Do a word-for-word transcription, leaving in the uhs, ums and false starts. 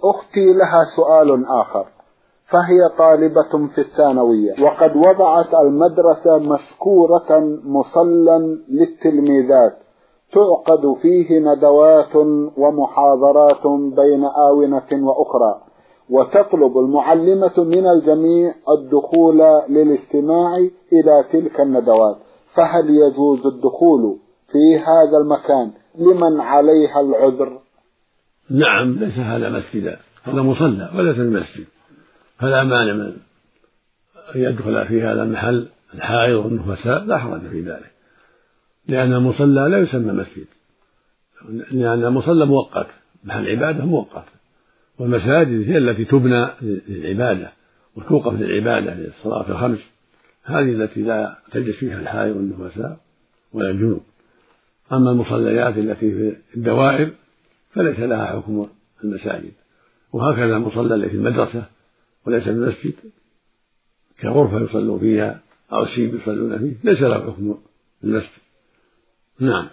أختي لها سؤال آخر، فهي طالبة في الثانوية، وقد وضعت المدرسة مشكورة مصلى للتلميذات تعقد فيه ندوات ومحاضرات بين آونة وأخرى، وتطلب المعلمة من الجميع الدخول للاستماع إلى تلك الندوات، فهل يجوز الدخول في هذا المكان لمن عليها العذر؟ نعم، ليس هذا مسجدا، هذا مصلى وليس المسجد، فلا مانع من أن يدخل في هذا المحل الحائض والنفساء، لا حرج في ذلك، لأن المصلى لا يسمى مسجد، لأن المصلى مؤقت، محل عبادة مؤقت، والمساجد هي التي تبنى للعبادة وتوقف للعبادة للصلاة الخمس، هذه التي لا تجلس فيها الحائض والنفساء ولا الجنوب. أما المصليات التي في الدوائر فليس لها حكم المساجد، وهكذا المصلى التي في المدرسة وليس المسجد كغرفة يصلون فيها أو سيب يصلون فيه ليس له حكم المسجد. نعم.